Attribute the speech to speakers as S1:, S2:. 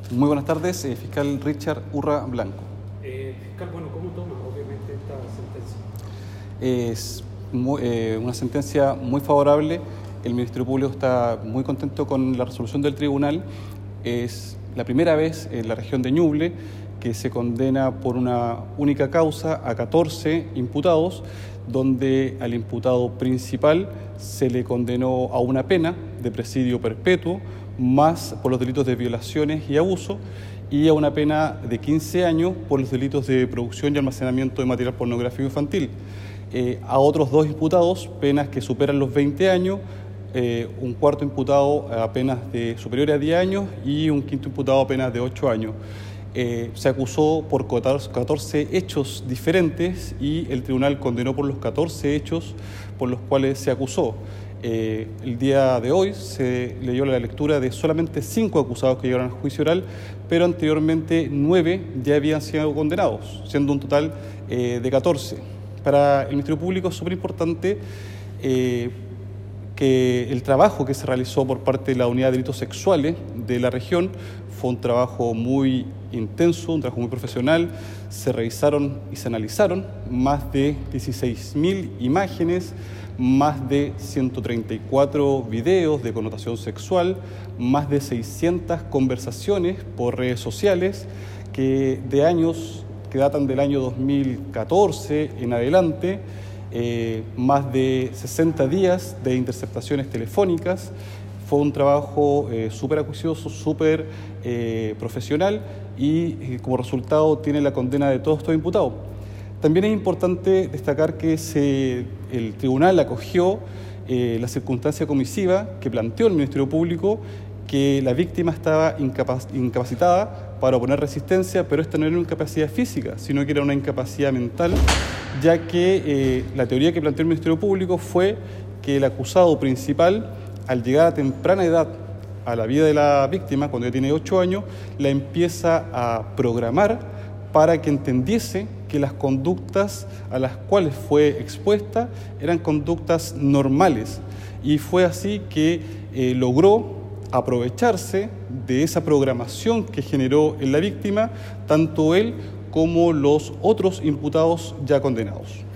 S1: Muy buenas tardes, fiscal Richard Urra Blanco.
S2: Fiscal, bueno, ¿cómo toma obviamente esta sentencia?
S1: Es una sentencia muy favorable. El Ministerio Público está muy contento con la resolución del tribunal. Es la primera vez en la región de Ñuble que se condena por una única causa a 14 imputados, donde al imputado principal se le condenó a una pena de presidio perpetuo, más por los delitos de violaciones y abuso, y a una pena de 15 años por los delitos de producción y almacenamiento de material pornográfico infantil. A otros 2 imputados, penas que superan los 20 años, un cuarto imputado a penas superiores a 10 años y un quinto imputado a penas de 8 años. Se acusó por 14 hechos diferentes y el tribunal condenó por los 14 hechos por los cuales se acusó. El día de hoy se leyó la lectura de solamente 5 acusados que llegaron al juicio oral, pero anteriormente 9 ya habían sido condenados, siendo un total de 14. Para el Ministerio Público es súper importante que el trabajo que se realizó por parte de la Unidad de Delitos Sexuales de la región fue un trabajo muy intenso, un trabajo muy profesional. Se revisaron y se analizaron más de 16.000 imágenes, más de 134 videos de connotación sexual, más de 600 conversaciones por redes sociales que datan del año 2014 en adelante, más de 60 días de interceptaciones telefónicas. Fue un trabajo súper acucioso, súper profesional y como resultado tiene la condena de todos estos imputados. También es importante destacar que el tribunal acogió la circunstancia comisiva que planteó el Ministerio Público, que la víctima estaba incapacitada para oponer resistencia, pero esta no era una incapacidad física, sino que era una incapacidad mental, ya que la teoría que planteó el Ministerio Público fue que el acusado principal, al llegar a temprana edad a la vida de la víctima, cuando ya tiene 8 años, la empieza a programar para que entendiese que las conductas a las cuales fue expuesta eran conductas normales. Y fue así que logró aprovecharse de esa programación que generó en la víctima, tanto él como los otros imputados ya condenados.